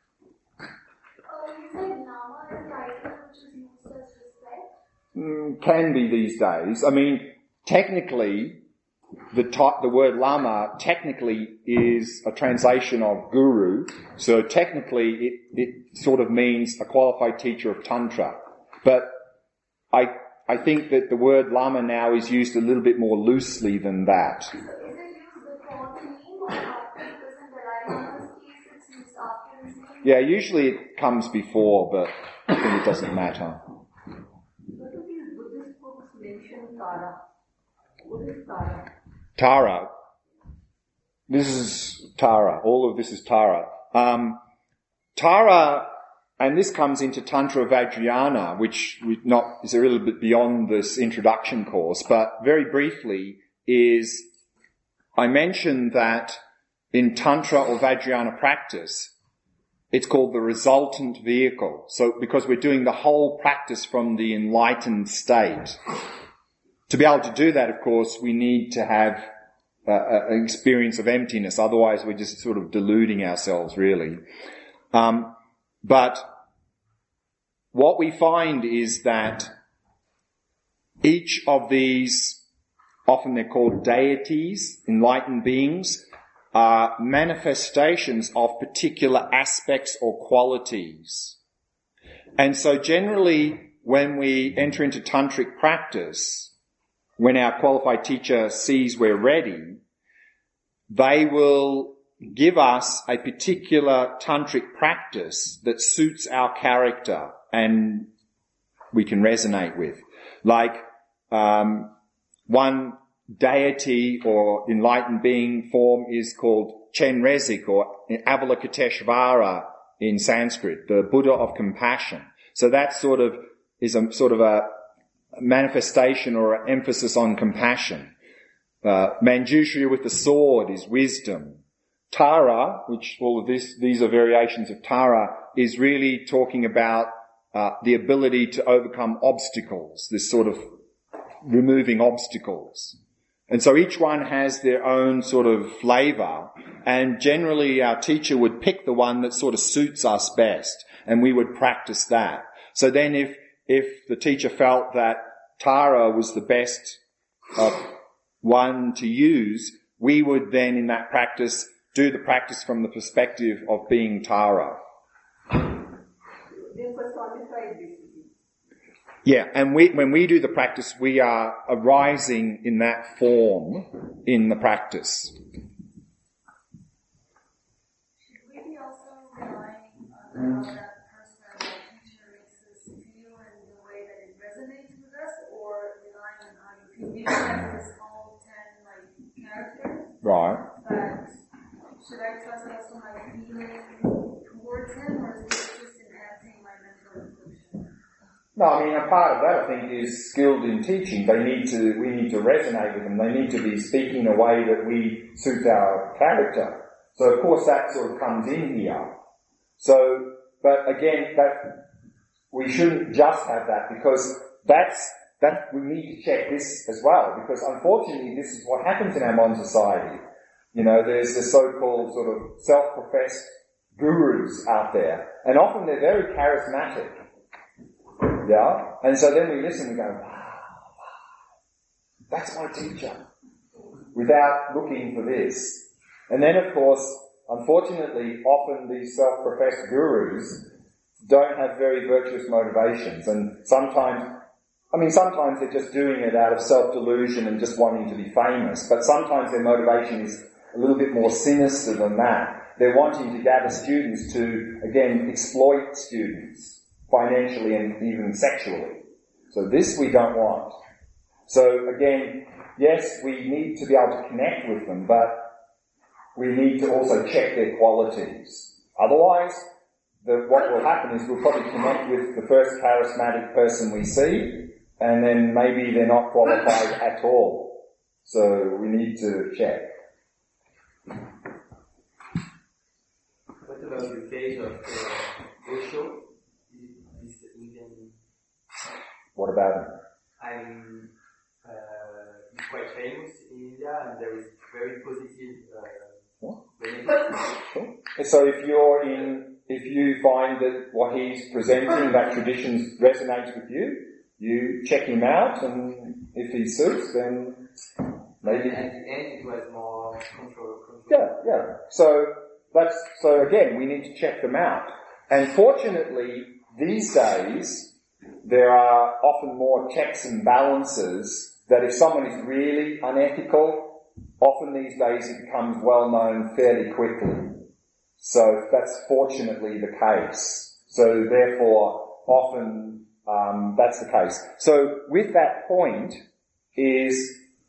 you said nama is title which is used as respect? Mm, can be these days. I mean, technically, the ty- the word lama technically is a translation of guru. So technically, it, it sort of means a qualified teacher of Tantra. But I I think that the word lama now is used a little bit more loosely than that. So is it used before the name or after? Because in the Dalai Lama's case, it's used after his name. Yeah, usually it comes before, but I think it doesn't matter. What do these Buddhist books mention Tara? What is Tara? Tara. This is Tara. All of this is Tara. Um, Tara, and this comes into Tantra Vajrayana, which we not is a little bit beyond this introduction course, but very briefly is, I mentioned that in Tantra or Vajrayana practice, it's called the resultant vehicle. So because we're doing the whole practice from the enlightened state. To be able to do that, of course, we need to have uh, an experience of emptiness. Otherwise, we're just sort of deluding ourselves, really. Um, but what we find is that each of these, often they're called deities, enlightened beings, are manifestations of particular aspects or qualities. And so generally, when we enter into tantric practice, when our qualified teacher sees we're ready, they will give us a particular tantric practice that suits our character and we can resonate with. Like um, one deity or enlightened being form is called Chenrezig or Avalokiteshvara in Sanskrit, the Buddha of compassion. So that sort of is a sort of a manifestation or an emphasis on compassion. Uh, Manjushri with the sword is wisdom. Tara, which all of this, these are variations of Tara, is really talking about uh, the ability to overcome obstacles, this sort of removing obstacles. And so each one has their own sort of flavour, and generally our teacher would pick the one that sort of suits us best, and we would practice that. So then if, if the teacher felt that Tara was the best uh, one to use, we would then in that practice do the practice from the perspective of being Tara. Yeah, and we, when we do the practice, we are arising in that form in the practice. Should we be also relying on how that person or that teacher makes us feel in the way that it resonates with us, or relying on how you feel? We have this whole ten like characters. Right. But should I trust also my feeling towards him, or is it just enhancing my mental equation? No, I mean, a part of that, I think, is skilled in teaching. They need to, we need to resonate with them. They need to be speaking in a way that we suit our character. So, of course, that sort of comes in here. So, but again, that, we shouldn't just have that, because that's, that, we need to check this as well, because unfortunately this is what happens in our modern society. You know, there's the so-called sort of self-professed gurus out there, and often they're very charismatic. Yeah? And so then we listen and go, wow, wow, that's my teacher, without looking for this. And then, of course, unfortunately, often these self-professed gurus don't have very virtuous motivations, and sometimes, I mean, sometimes they're just doing it out of self-delusion and just wanting to be famous, but sometimes their motivation is a little bit more sinister than that. They're wanting to gather students to, again, exploit students financially and even sexually. So this we don't want. So again, yes, we need to be able to connect with them, but we need to also check their qualities. Otherwise, the, what will happen is we'll probably connect with the first charismatic person we see, and then maybe they're not qualified at all. So we need to check. What about the case of uh, Osho? This Indian. What about him? I'm uh, he's quite famous in India, and there is very positive uh, Sure. So if you're in, if you find that what he's presenting, that tradition resonates with you, you check him out, and if he suits, then maybe. At the end, it was more control. control. Yeah, yeah. So that's so again, we need to check them out. And fortunately, these days there are often more checks and balances. That if someone is really unethical, often these days it becomes well known fairly quickly. So that's fortunately the case. So therefore, often um, that's the case. So with that point is,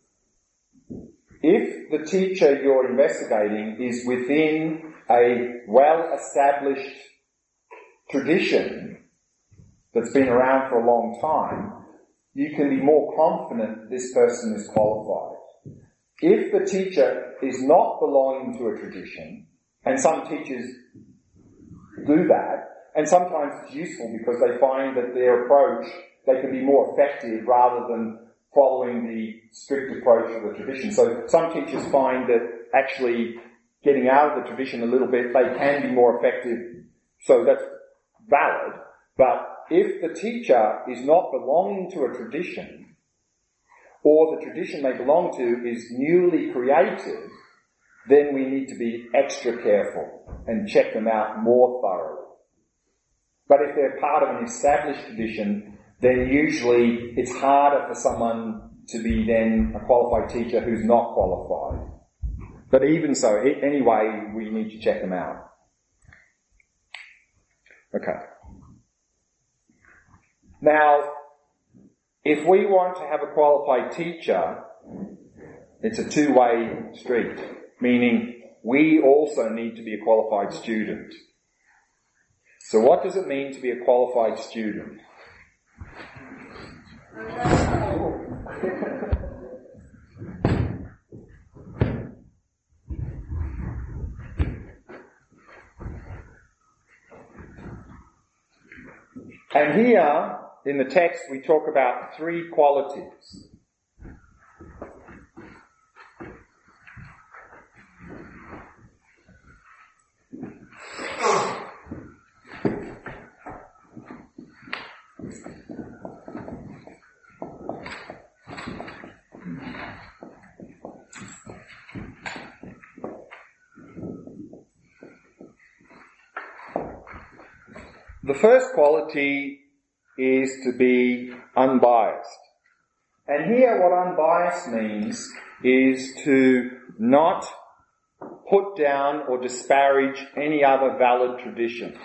if the teacher you're investigating is within a well-established tradition that's been around for a long time, you can be more confident this person is qualified. If the teacher is not belonging to a tradition, and some teachers do that, and sometimes it's useful because they find that their approach, they can be more effective rather than following the strict approach of the tradition. So some teachers find that actually getting out of the tradition a little bit, they can be more effective. So that's valid. But if the teacher is not belonging to a tradition, or the tradition they belong to is newly created, then we need to be extra careful and check them out more thoroughly. But if they're part of an established tradition, then usually it's harder for someone to be then a qualified teacher who's not qualified. But even so, anyway, we need to check them out. Okay. Now, if we want to have a qualified teacher, it's a two-way street, meaning we also need to be a qualified student. So what does it mean to be a qualified student? And here, in the text, we talk about three qualities. The first quality is to be unbiased. And here what unbiased means is to not put down or disparage any other valid tradition.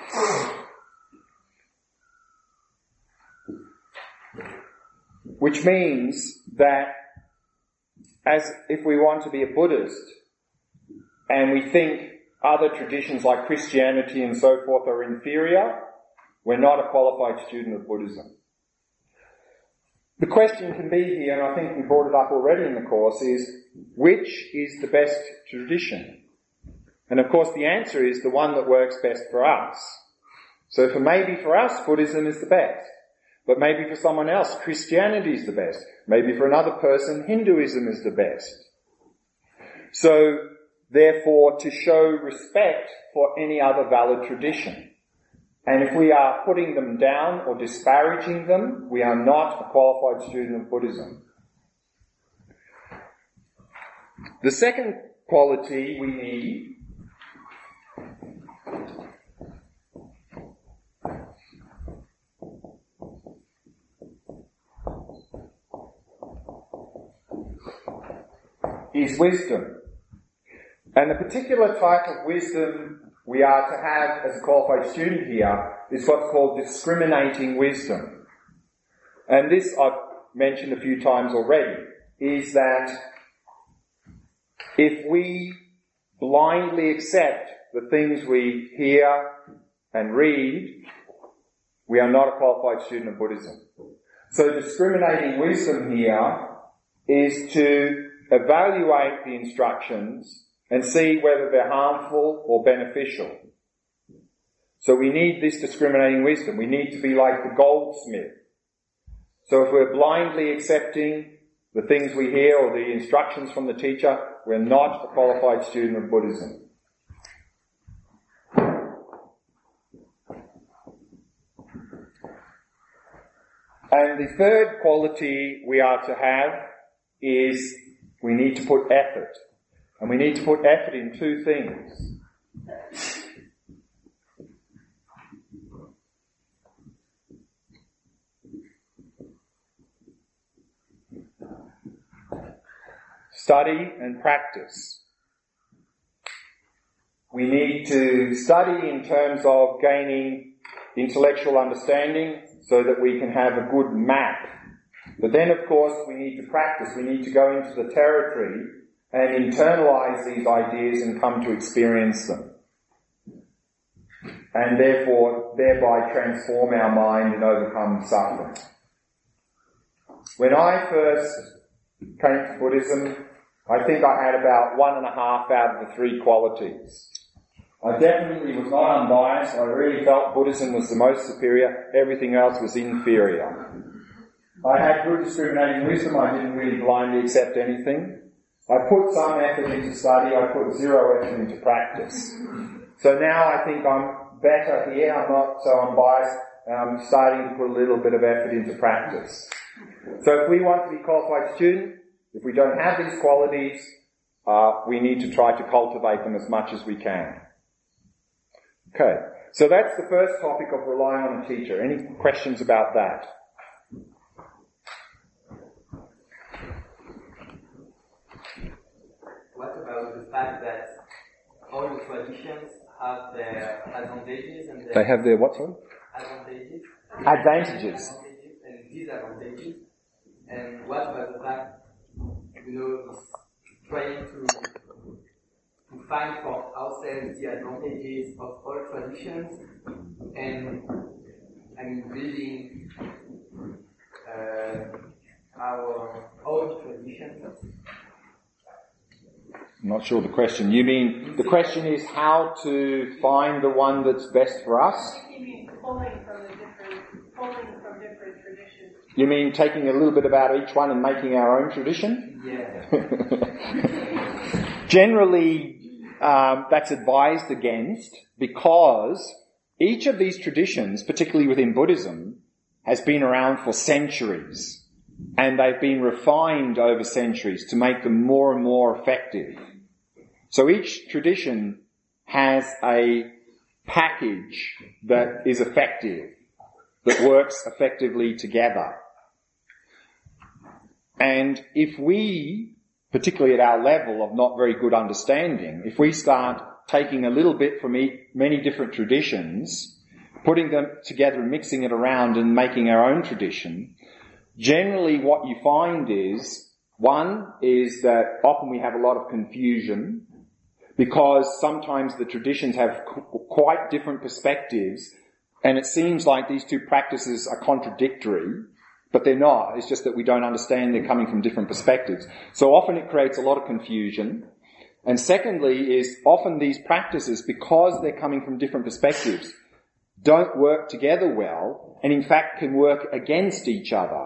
Which means that as if we want to be a Buddhist and we think other traditions like Christianity and so forth are inferior, we're not a qualified student of Buddhism. The question can be here, and I think we brought it up already in the course, is which is the best tradition? And of course the answer is the one that works best for us. So for maybe for us, Buddhism is the best. But maybe for someone else, Christianity is the best. Maybe for another person, Hinduism is the best. So, therefore, to show respect for any other valid tradition. And if we are putting them down or disparaging them, we are not a qualified student of Buddhism. The second quality we need is wisdom. And the particular type of wisdom we are to have as a qualified student here is what's called discriminating wisdom. And this I've mentioned a few times already, is that if we blindly accept the things we hear and read, we are not a qualified student of Buddhism. So discriminating wisdom here is to evaluate the instructions and see whether they're harmful or beneficial. So we need this discriminating wisdom. We need to be like the goldsmith. So if we're blindly accepting the things we hear or the instructions from the teacher, we're not a qualified student of Buddhism. And the third quality we are to have is we need to put effort. And we need to put effort in two things. Study and practice. We need to study in terms of gaining intellectual understanding so that we can have a good map. But then, of course, we need to practice. We need to go into the territory and internalize these ideas and come to experience them. And therefore, thereby transform our mind and overcome suffering. When I first came to Buddhism, I think I had about one and a half out of the three qualities. I definitely was not unbiased. I really felt Buddhism was the most superior. Everything else was inferior. I had good discriminating wisdom. I didn't really blindly accept anything. I put some effort into study. I put zero effort into practice. So now I think I'm better here. I'm not so unbiased. And I'm starting to put a little bit of effort into practice. So if we want to be a qualified student, if we don't have these qualities, uh, we need to try to cultivate them as much as we can. Okay, so that's the first topic of relying on a teacher. Any questions about that? What about the fact fact that all the traditions have their advantages and their They have their what, sorry? advantages, Advantages. advantages and disadvantages. And what about the fact, you know, is trying to to find for ourselves the advantages of all traditions and I mean building uh, our own traditions. I'm not sure the question. You mean, the question is how to find the one that's best for us? You mean pulling from the different, pulling from different traditions. You mean taking a little bit about each one and making our own tradition? Yeah. Generally, um, that's advised against because each of these traditions, particularly within Buddhism, has been around for centuries. And they've been refined over centuries to make them more and more effective. So each tradition has a package that is effective, that works effectively together. And if we, particularly at our level of not very good understanding, if we start taking a little bit from many different traditions, putting them together and mixing it around and making our own tradition, generally what you find is, one is that often we have a lot of confusion because sometimes the traditions have qu- quite different perspectives and it seems like these two practices are contradictory, but they're not. It's just that we don't understand they're coming from different perspectives. So often it creates a lot of confusion. And secondly is often these practices, because they're coming from different perspectives, don't work together well and in fact can work against each other.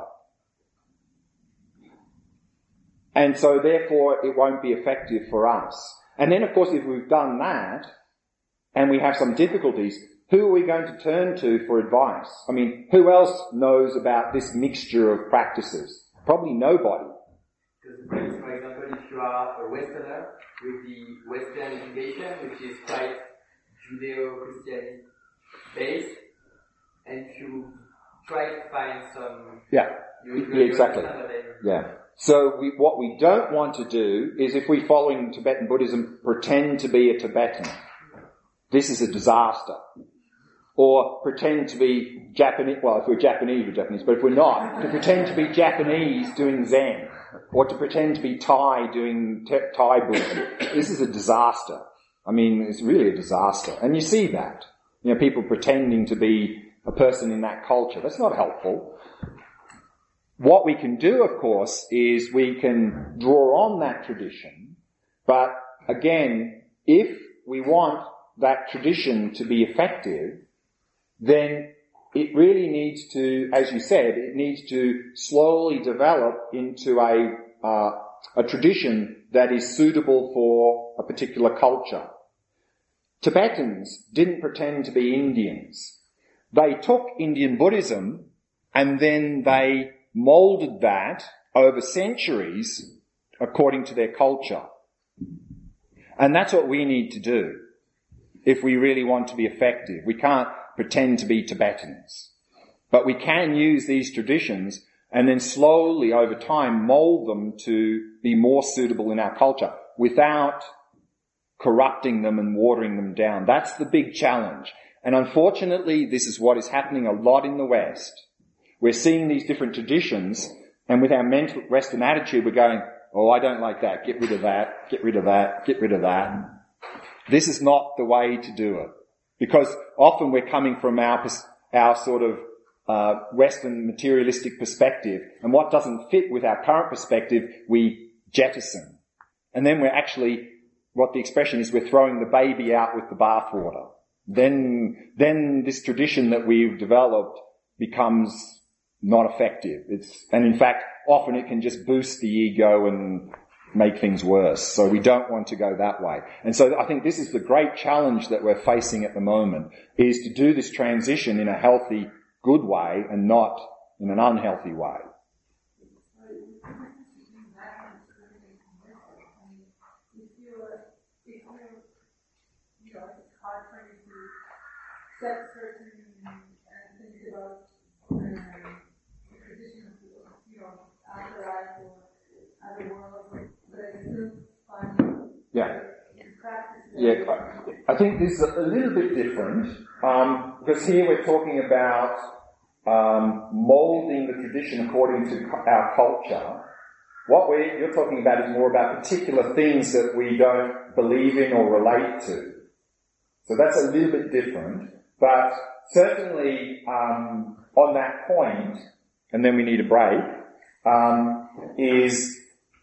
And so therefore it won't be effective for us. And then of course if we've done that and we have some difficulties, who are we going to turn to for advice? I mean, who else knows about this mixture of practices? Probably nobody. Because, for example, if you are a Westerner with the Western education, which is quite Judeo-Christian based, and if you try to find some... Yeah, you, yeah exactly. Yeah. So we, what we don't want to do is, if we're following Tibetan Buddhism, pretend to be a Tibetan. This is a disaster. Or pretend to be Japanese, well, if we're Japanese, we're Japanese, but if we're not, to pretend to be Japanese doing Zen, or to pretend to be Thai doing te- Thai Buddhism. This is a disaster. I mean, it's really a disaster. And you see that. You know, people pretending to be a person in that culture. That's not helpful. What we can do, of course, is we can draw on that tradition, but again, if we want that tradition to be effective, then it really needs to, as you said, it needs to slowly develop into a uh, a tradition that is suitable for a particular culture. Tibetans didn't pretend to be Indians. They took Indian Buddhism and then they molded that over centuries according to their culture. And that's what we need to do if we really want to be effective. We can't pretend to be Tibetans. But we can use these traditions and then slowly over time mold them to be more suitable in our culture without corrupting them and watering them down. That's the big challenge. And unfortunately, this is what is happening a lot in the West. We're seeing these different traditions and with our mental Western attitude we're going, oh, I don't like that, get rid of that, get rid of that, get rid of that. This is not the way to do it. Because often we're coming from our our sort of uh, Western materialistic perspective, and what doesn't fit with our current perspective, we jettison. And then we're actually, what the expression is, we're throwing the baby out with the bathwater. Then, then this tradition that we've developed becomes not effective. It's, and in fact, often it can just boost the ego and make things worse. So we don't want to go that way. And so I think this is the great challenge that we're facing at the moment, is to do this transition in a healthy, good way and not in an unhealthy way. Set certain uh, things about um, the tradition of, you know, afterlife or other worlds, but I still find Yeah. it's Yeah, I think this is a little bit different, um, because here we're talking about um, moulding the tradition according to our culture. What we're, you're talking about is more about particular things that we don't believe in or relate to. So that's a little bit different, but certainly um, on that point, and then we need a break, um, is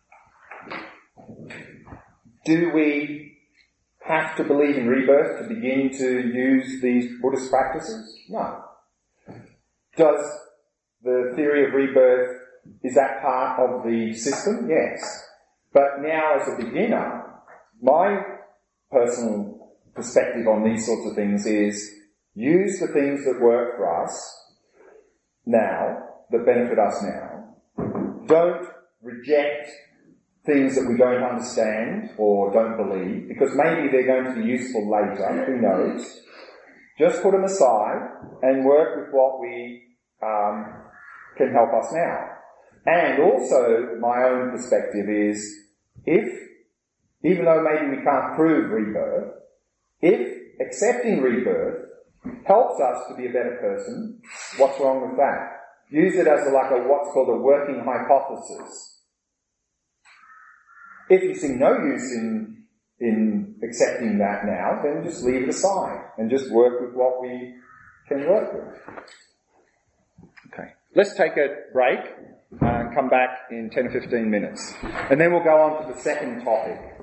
do we have to believe in rebirth to begin to use these Buddhist practices? No. Does the theory of rebirth, is that part of the system? Yes. But now as a beginner, my personal perspective on these sorts of things is use the things that work for us now, that benefit us now. Don't reject things that we don't understand or don't believe, because maybe they're going to be useful later, who knows. Just put them aside and work with what we um, can help us now. And also, my own perspective is, if, even though maybe we can't prove rebirth, if accepting rebirth helps us to be a better person, what's wrong with that? Use it as a, like a what's called a working hypothesis. If you see no use in in accepting that now, then just leave it aside and just work with what we can work with. Okay. Let's take a break and come back in ten or fifteen minutes. And then we'll go on to the second topic.